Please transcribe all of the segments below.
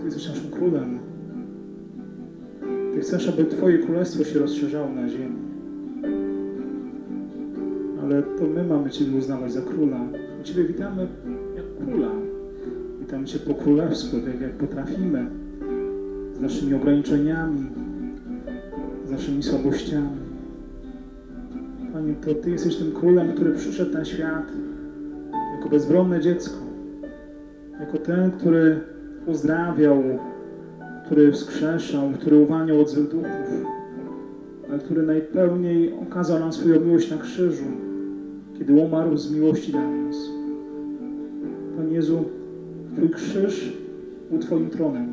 jesteś naszym Królem. Ty chcesz, aby Twoje Królestwo się rozszerzało na ziemi. Ale to my mamy Ciebie uznawać za Króla. My Ciebie witamy jak Króla. Witamy Cię po królewsku, tak jak potrafimy. Z naszymi ograniczeniami, z naszymi słabościami. Panie, to Ty jesteś tym Królem, który przyszedł na świat jako bezbronne dziecko. Jako ten, który uzdrawiał, który wskrzeszał, który uwalniał od złych duchów, ale który najpełniej okazał nam swoją miłość na krzyżu, kiedy umarł z miłości dla nas. Panie Jezu, Twój krzyż był Twoim tronem.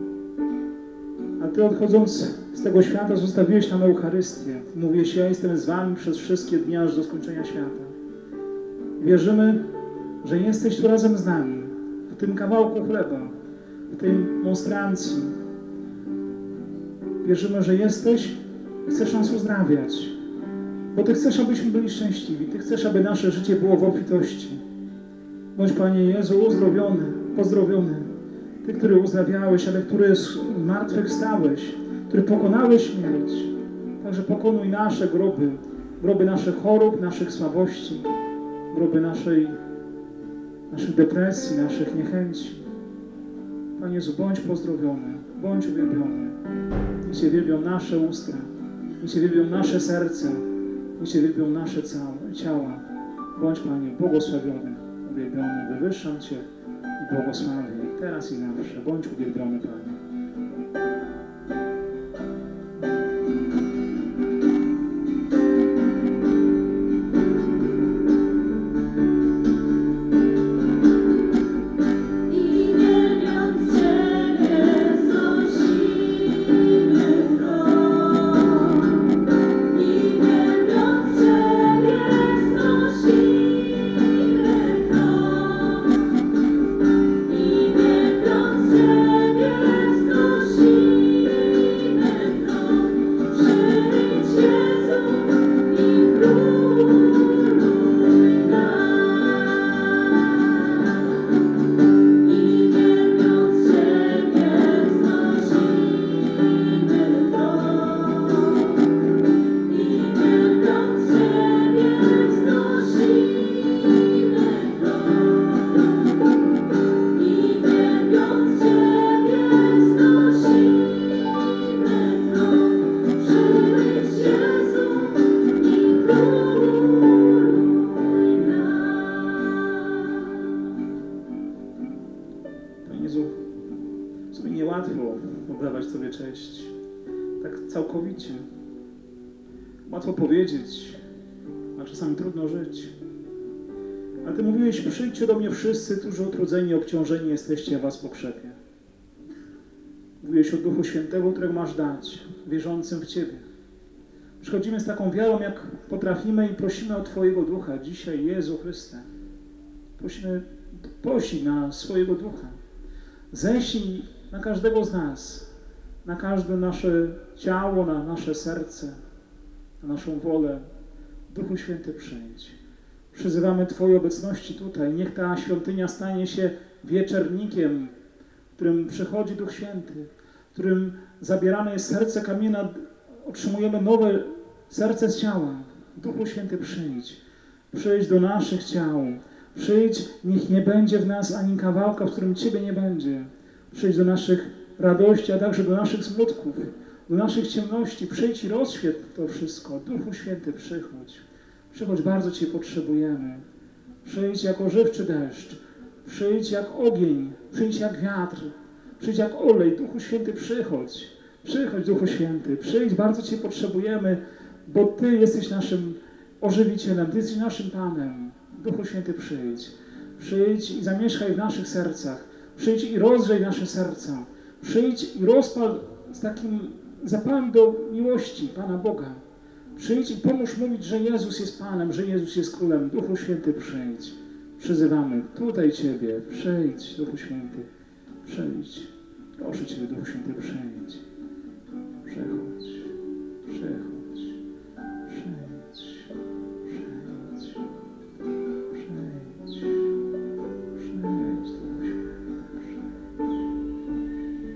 A Ty, odchodząc z tego świata, zostawiłeś nam Eucharystię. Mówiłeś: ja jestem z Wami przez wszystkie dni aż do skończenia świata. Wierzymy, że jesteś tu razem z nami, w tym kawałku chleba, w tej monstrancji. Wierzymy, że jesteś i chcesz nas uzdrawiać, bo Ty chcesz, abyśmy byli szczęśliwi. Ty chcesz, aby nasze życie było w obfitości. Bądź, Panie Jezu, uzdrowiony, pozdrowiony. Ty, który uzdrawiałeś, ale który z martwych stałeś, który pokonałeś śmierć. Także pokonuj nasze groby, groby naszych chorób, naszych słabości, groby naszych depresji, naszych niechęci. Panie Jezu, bądź pozdrowiony, bądź uwielbiony. Niech Cię wielbią nasze usta, niech Cię wielbią nasze serca, niech Cię wielbią nasze ciała. Bądź, Panie, błogosławiony, uwielbiony, wywyższam Cię i błogosławię teraz i zawsze. Bądź uwielbiony, Panie. Całkowicie. Łatwo powiedzieć, a czasami trudno żyć. Ale Ty mówiłeś: przyjdźcie do mnie wszyscy, którzy utrudzeni i obciążeni jesteście, ja Was pokrzepię. Mówiłeś o Duchu Świętego, którego masz dać wierzącym w Ciebie. Przychodzimy z taką wiarą, jak potrafimy, i prosimy o Twojego Ducha. Dzisiaj, Jezu Chryste, prosimy na swojego Ducha. Ześlij na każdego z nas, na każde nasze ciało, na nasze serce, na naszą wolę. Duchu Święty, przyjdź. Przyzywamy Twojej obecności tutaj. Niech ta świątynia stanie się wieczernikiem, w którym przychodzi Duch Święty, w którym zabierane jest serce kamienia, otrzymujemy nowe serce z ciała. Duchu Święty, przyjdź. Przyjdź do naszych ciał. Przyjdź, niech nie będzie w nas ani kawałka, w którym Ciebie nie będzie. Przyjdź do naszych radości, a także do naszych smutków, do naszych ciemności. Przyjdź i rozświetl to wszystko. Duchu Święty, przychodź. Przychodź, bardzo Cię potrzebujemy. Przyjdź jak ożywczy deszcz. Przyjdź jak ogień. Przyjdź jak wiatr. Przyjdź jak olej. Duchu Święty, przychodź. Przychodź, Duchu Święty. Przyjdź, bardzo Cię potrzebujemy, bo Ty jesteś naszym ożywicielem. Ty jesteś naszym Panem. Duchu Święty, przyjdź. Przyjdź i zamieszkaj w naszych sercach. Przyjdź i rozgrzej nasze serca. Przyjdź i rozpal z takim zapałem do miłości Pana Boga. Przyjdź i pomóż mówić, że Jezus jest Panem, że Jezus jest Królem. Duchu Święty, przyjdź. Przyzywamy tutaj Ciebie. Przyjdź, Duchu Święty. Przyjdź. Proszę Ciebie, Duchu Święty, przyjdź. Przychodź. Przychodź. Przyjdź. Przyjdź. Przyjdź. Przyjdź, Duchu Święty. Przyjdź.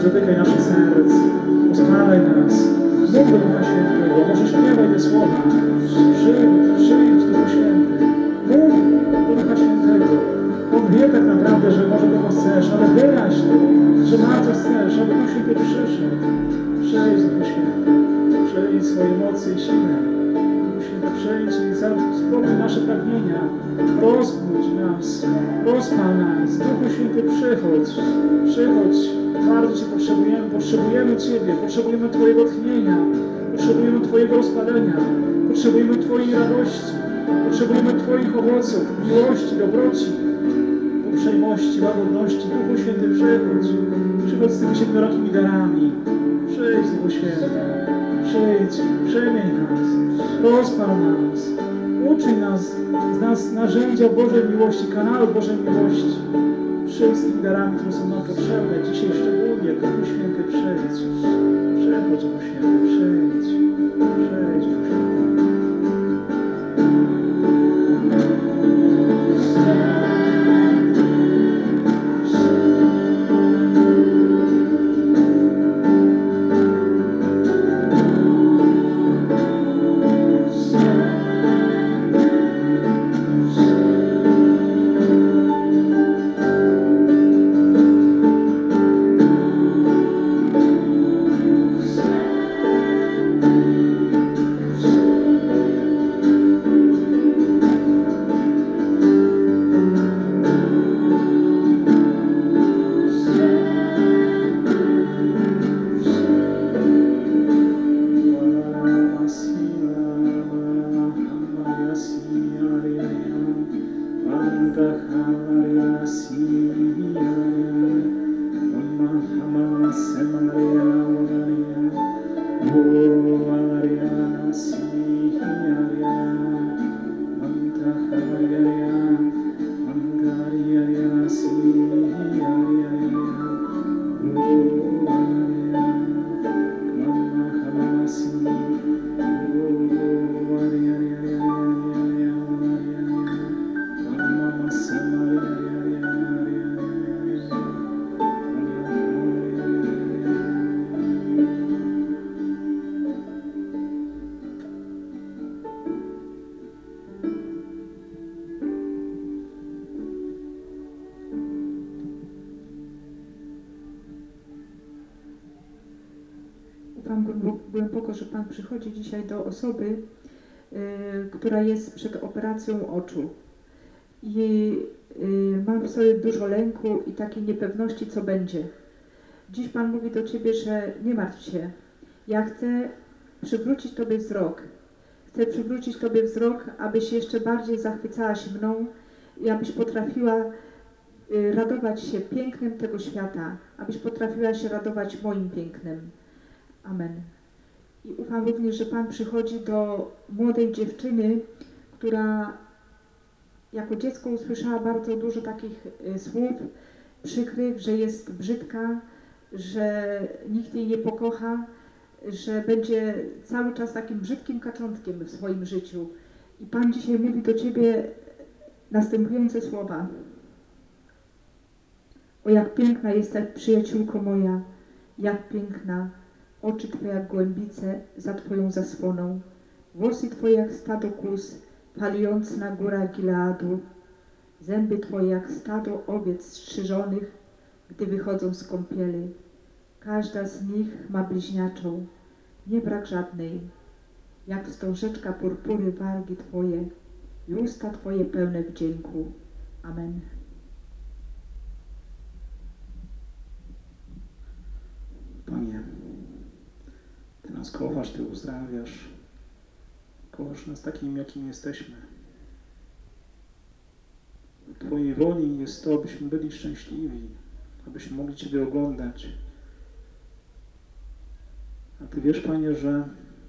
dotykaj naszych serc, rozpalaj nas, mów do Ducha Świętego, może śpiewaj te słowa, przyjdź Duchu Święty, mów do Ducha Świętego. On wie tak naprawdę, że może tego chcesz, ale wyraź to, że bardzo chcesz, aby Duch Święty przyszedł. Przejdź Duchu Święty, przejdź swoje mocy i siłę. Duchu Święty, przejdź i spokój nasze pragnienia, rozbudź nas, rozpal nas. Duchu Święty, przychodź, bardzo Cię potrzebujemy Ciebie, potrzebujemy Twojego tchnienia, potrzebujemy Twojego rozpalenia, potrzebujemy Twojej radości, potrzebujemy Twoich owoców, miłości, dobroci, uprzejmości, łagodności. Duchu Święty, przychodź z tymi siedmiorakimi darami. Przyjdź, Duchu Święty, przyjdź, przemień nas, rozpal nas, uczyń nas, z nas narzędzia Bożej miłości, kanału Bożej miłości. Przyjdź z tymi darami, które są nam potrzebne. Dzisiaj szczególnie, Duchu Święty, przyjdź, Duchu Święty, przyjdź, Duchu Święty. Głęboko, że Pan przychodzi dzisiaj do osoby, która jest przed operacją oczu i mam w sobie dużo lęku i takiej niepewności, co będzie. Dziś Pan mówi do Ciebie, że nie martw się. Ja chcę przywrócić Tobie wzrok. Chcę przywrócić Tobie wzrok, abyś jeszcze bardziej zachwycała się mną i abyś potrafiła radować się pięknem tego świata, abyś potrafiła się radować moim pięknem. Amen. I ufam również, że Pan przychodzi do młodej dziewczyny, która jako dziecko usłyszała bardzo dużo takich słów przykrych, że jest brzydka, że nikt jej nie pokocha, że będzie cały czas takim brzydkim kaczątkiem w swoim życiu. I Pan dzisiaj mówi do Ciebie następujące słowa. O, jak piękna jesteś, przyjaciółko moja, jak piękna. Oczy Twoje jak głębice za Twoją zasłoną, włosy Twoje jak stado kóz, palujące na górach Gileadu, zęby Twoje jak stado owiec strzyżonych, gdy wychodzą z kąpieli. Każda z nich ma bliźniaczą, nie brak żadnej. Jak wstążeczka purpury wargi Twoje i usta Twoje pełne wdzięku. Amen. Panie, Ty nas kochasz, Ty uzdrawiasz. Kochasz nas takim, jakim jesteśmy. W Twojej woli jest to, abyśmy byli szczęśliwi, abyśmy mogli Ciebie oglądać. A Ty wiesz, Panie, że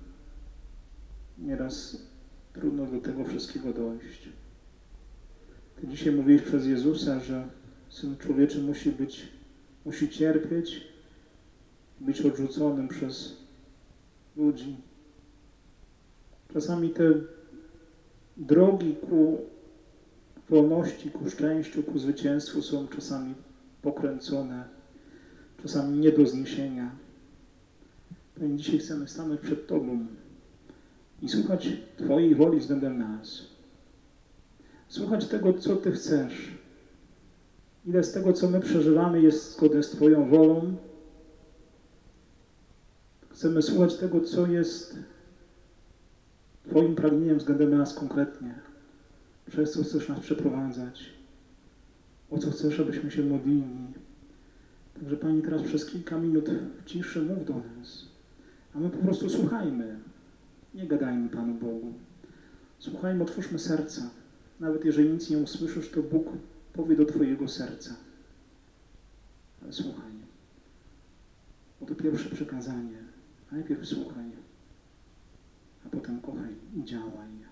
nieraz trudno do tego wszystkiego dojść. Ty dzisiaj mówiłeś przez Jezusa, że Syn Człowieczy musi cierpieć, być odrzuconym przez ludzi. Czasami te drogi ku wolności, ku szczęściu, ku zwycięstwu są czasami pokręcone. czasami nie do zniesienia. Panie, dzisiaj chcemy stanąć przed Tobą i słuchać Twojej woli względem nas. Słuchać tego, co Ty chcesz. Ile z tego, co my przeżywamy, jest zgodne z Twoją wolą. Chcemy słuchać tego, co jest Twoim pragnieniem względem nas konkretnie. Przez co chcesz nas przeprowadzać. O co chcesz, abyśmy się modlili. Także Pani, teraz przez kilka minut w ciszy mów do nas. A my po prostu słuchajmy. Nie gadajmy Panu Bogu. Słuchajmy, otwórzmy serca. Nawet jeżeli nic nie usłyszysz, to Bóg powie do Twojego serca. Ale słuchaj. Bo to pierwsze przekazanie. Najpierw słuchaj, a potem kochaj i działaj.